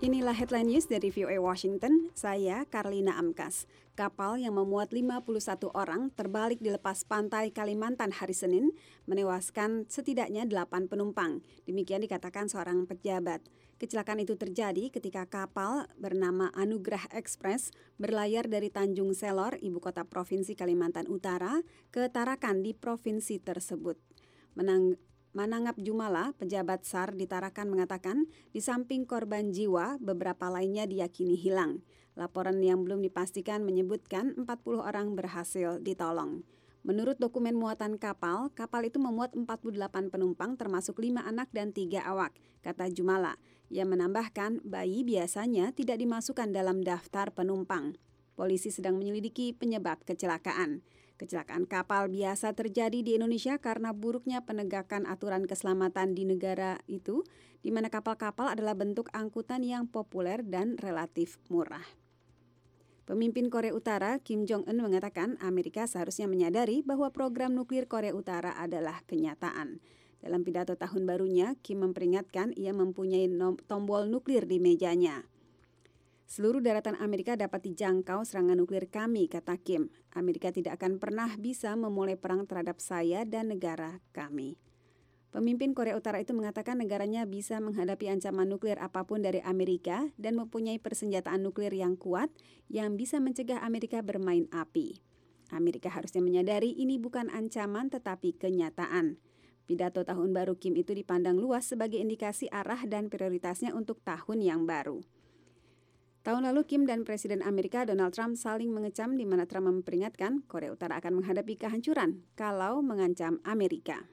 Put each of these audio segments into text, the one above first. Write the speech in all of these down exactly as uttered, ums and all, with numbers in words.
Inilah headline news dari V O A Washington, saya Karlina Amkas. Kapal yang memuat lima puluh satu orang terbalik di lepas pantai Kalimantan hari Senin, menewaskan setidaknya delapan penumpang. Demikian dikatakan seorang pejabat. Kecelakaan itu terjadi ketika kapal bernama Anugrah Express berlayar dari Tanjung Selor, ibu kota Provinsi Kalimantan Utara, ke Tarakan di provinsi tersebut. Menang Manangap Jumala, pejabat S A R di Tarakan mengatakan, di samping korban jiwa, beberapa lainnya diyakini hilang. Laporan yang belum dipastikan menyebutkan empat puluh orang berhasil ditolong. Menurut dokumen muatan kapal, kapal itu memuat empat puluh delapan penumpang termasuk lima anak dan tiga awak, kata Jumala. Ia menambahkan, bayi biasanya tidak dimasukkan dalam daftar penumpang. Polisi sedang menyelidiki penyebab kecelakaan. Kecelakaan kapal biasa terjadi di Indonesia karena buruknya penegakan aturan keselamatan di negara itu, di mana kapal-kapal adalah bentuk angkutan yang populer dan relatif murah. Pemimpin Korea Utara Kim Jong-un mengatakan Amerika seharusnya menyadari bahwa program nuklir Korea Utara adalah kenyataan. Dalam pidato tahun barunya, Kim memperingatkan ia mempunyai tombol nuklir di mejanya. Seluruh daratan Amerika dapat dijangkau serangan nuklir kami, kata Kim. Amerika tidak akan pernah bisa memulai perang terhadap saya dan negara kami. Pemimpin Korea Utara itu mengatakan negaranya bisa menghadapi ancaman nuklir apapun dari Amerika dan mempunyai persenjataan nuklir yang kuat yang bisa mencegah Amerika bermain api. Amerika harusnya menyadari ini bukan ancaman tetapi kenyataan. Pidato tahun baru Kim itu dipandang luas sebagai indikasi arah dan prioritasnya untuk tahun yang baru. Tahun lalu Kim dan Presiden Amerika Donald Trump saling mengecam di mana Trump memperingatkan Korea Utara akan menghadapi kehancuran kalau mengancam Amerika.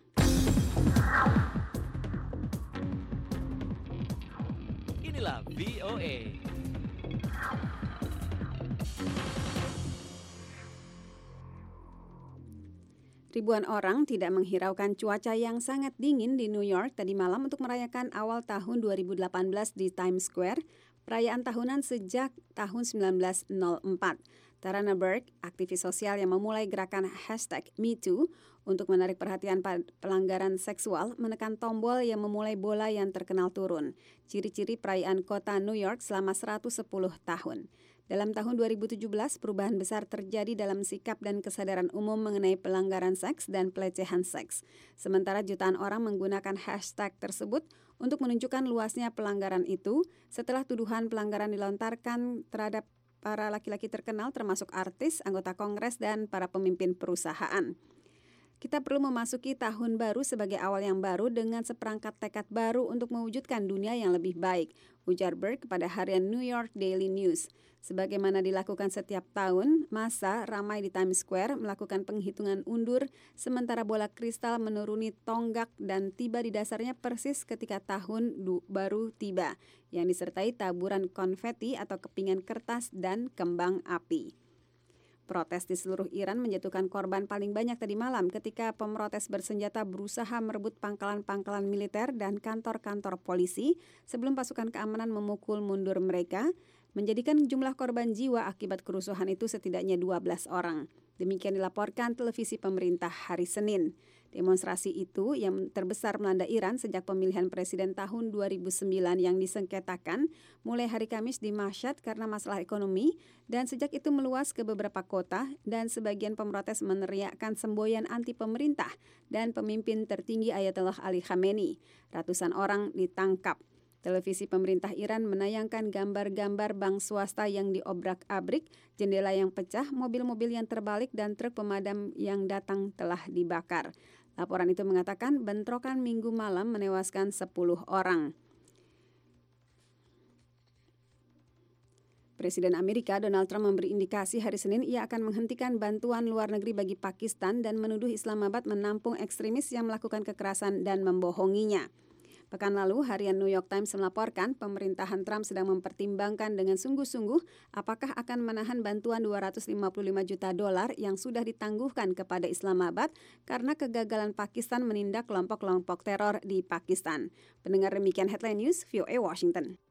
Inilah V O A. Ribuan orang tidak menghiraukan cuaca yang sangat dingin di New York tadi malam untuk merayakan awal tahun dua ribu delapan belas di Times Square, perayaan tahunan sejak tahun sembilan belas nol empat. Tarana Burke, aktivis sosial yang memulai gerakan hashtag MeToo untuk menarik perhatian pelanggaran seksual, menekan tombol yang memulai bola yang terkenal turun. Ciri-ciri perayaan kota New York selama seratus sepuluh tahun. Dalam tahun dua ribu tujuh belas, perubahan besar terjadi dalam sikap dan kesadaran umum mengenai pelanggaran seks dan pelecehan seks. Sementara jutaan orang menggunakan hashtag tersebut untuk menunjukkan luasnya pelanggaran itu setelah tuduhan pelanggaran dilontarkan terhadap para laki-laki terkenal termasuk artis, anggota Kongres, dan para pemimpin perusahaan. Kita perlu memasuki tahun baru sebagai awal yang baru dengan seperangkat tekad baru untuk mewujudkan dunia yang lebih baik, ujar Burke kepada harian New York Daily News. Sebagaimana dilakukan setiap tahun, massa ramai di Times Square melakukan penghitungan undur sementara bola kristal menuruni tonggak dan tiba di dasarnya persis ketika tahun du- baru tiba, yang disertai taburan konfeti atau kepingan kertas dan kembang api. Protes di seluruh Iran menjatuhkan korban paling banyak tadi malam ketika pemrotes bersenjata berusaha merebut pangkalan-pangkalan militer dan kantor-kantor polisi sebelum pasukan keamanan memukul mundur mereka, menjadikan jumlah korban jiwa akibat kerusuhan itu setidaknya dua belas orang. Demikian dilaporkan televisi pemerintah hari Senin. Demonstrasi itu yang terbesar melanda Iran sejak pemilihan presiden tahun dua ribu sembilan yang disengketakan mulai hari Kamis di Mashhad karena masalah ekonomi dan sejak itu meluas ke beberapa kota dan sebagian pemrotes meneriakkan semboyan anti pemerintah dan pemimpin tertinggi Ayatollah Ali Khamenei. Ratusan orang ditangkap. Televisi pemerintah Iran menayangkan gambar-gambar bank swasta yang diobrak-abrik, jendela yang pecah, mobil-mobil yang terbalik, dan truk pemadam yang datang telah dibakar. Laporan itu mengatakan bentrokan Minggu malam menewaskan sepuluh orang. Presiden Amerika Donald Trump memberi indikasi hari Senin ia akan menghentikan bantuan luar negeri bagi Pakistan dan menuduh Islamabad menampung ekstremis yang melakukan kekerasan dan membohonginya. Pekan lalu, harian New York Times melaporkan pemerintahan Trump sedang mempertimbangkan dengan sungguh-sungguh apakah akan menahan bantuan dua ratus lima puluh lima juta dolar yang sudah ditangguhkan kepada Islamabad karena kegagalan Pakistan menindak kelompok-kelompok teror di Pakistan. Pendengar demikian headline news V O A Washington.